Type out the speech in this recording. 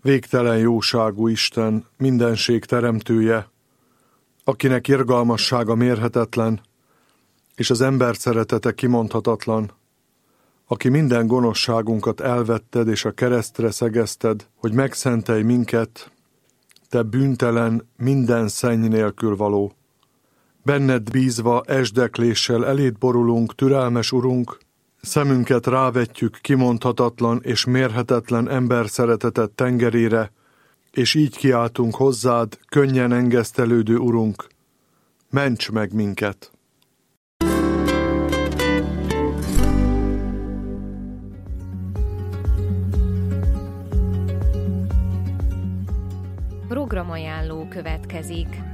Végtelen jóságú Isten, mindenség teremtője, akinek irgalmassága mérhetetlen, és az ember szeretete kimondhatatlan, aki minden gonoszságunkat elvetted és a keresztre szegezted, hogy megszentelj minket, te bűntelen, minden szenny nélkül való. Benned bízva esdekléssel eléd borulunk, türelmes Urunk, szemünket rávetjük kimondhatatlan és mérhetetlen ember szeretetet tengerére, és így kiáltunk hozzád, könnyen engesztelődő Urunk, ments meg minket! Programajánló következik.